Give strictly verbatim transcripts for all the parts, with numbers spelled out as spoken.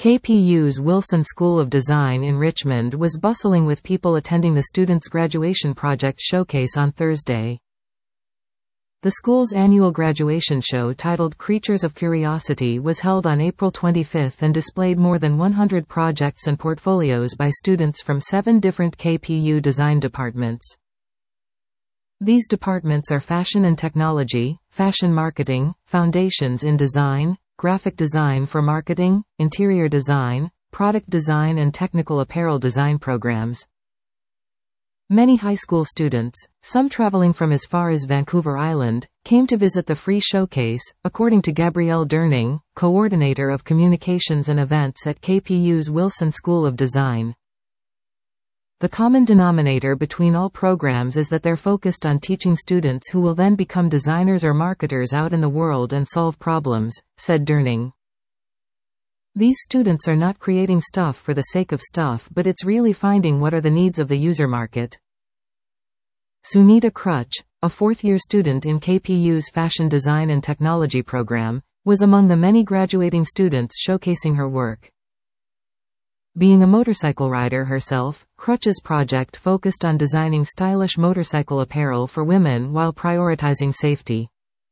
K P U's Wilson School of Design in Richmond was bustling with people attending the students' graduation project showcase on Thursday. The school's annual graduation show, titled Creatures of Curiosity, was held on April twenty-fifth and displayed more than one hundred projects and portfolios by students from seven different K P U design departments. These departments are Fashion and Technology, Fashion Marketing, Foundations in Design, Graphic Design for Marketing, Interior Design, Product Design and Technical Apparel Design programs. Many high school students, some traveling from as far as Vancouver Island, came to visit the free showcase, according to Gabrielle Durning, coordinator of communications and events at K P U's Wilson School of Design. The common denominator between all programs is that they're focused on teaching students who will then become designers or marketers out in the world and solve problems, said Durning. These students are not creating stuff for the sake of stuff, but it's really finding what are the needs of the user market. Sunita Crutch, a fourth-year student in K P U's Fashion Design and Technology program, was among the many graduating students showcasing her work. Being a motorcycle rider herself, Crutch's project focused on designing stylish motorcycle apparel for women while prioritizing safety.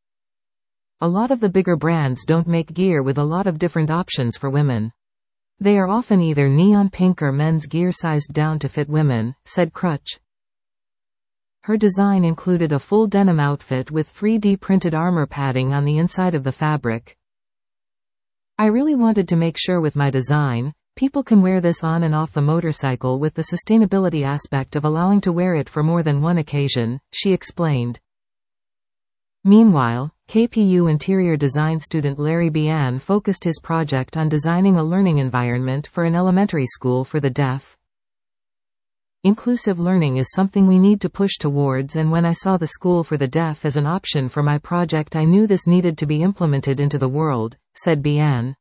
A lot of the bigger brands don't make gear with a lot of different options for women. They are often either neon pink or men's gear sized down to fit women, said Crutch. Her design included a full denim outfit with three D printed armor padding on the inside of the fabric. I really wanted to make sure with my design, people can wear this on and off the motorcycle with the sustainability aspect of allowing to wear it for more than one occasion, she explained. Meanwhile, K P U interior design student Larry Bian focused his project on designing a learning environment for an elementary school for the deaf. Inclusive learning is something we need to push towards, and when I saw the school for the deaf as an option for my project, I knew this needed to be implemented into the world, said Bian.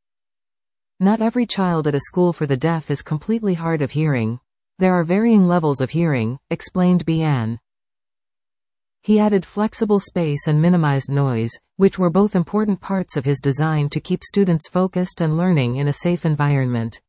Not every child at a school for the deaf is completely hard of hearing. There are varying levels of hearing, explained Bian. He added flexible space and minimized noise, which were both important parts of his design to keep students focused and learning in a safe environment.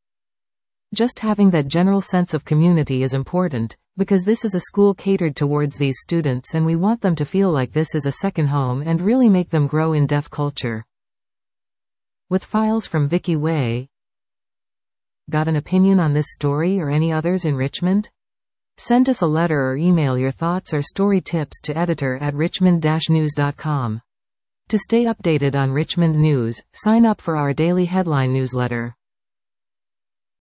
Just having that general sense of community is important, because this is a school catered towards these students and we want them to feel like this is a second home and really make them grow in deaf culture. With files from Vicky Way. Got an opinion on this story or any others in Richmond? Send us a letter or email your thoughts or story tips to editor at richmond dash news dot com. To stay updated on Richmond news, sign up for our daily headline newsletter.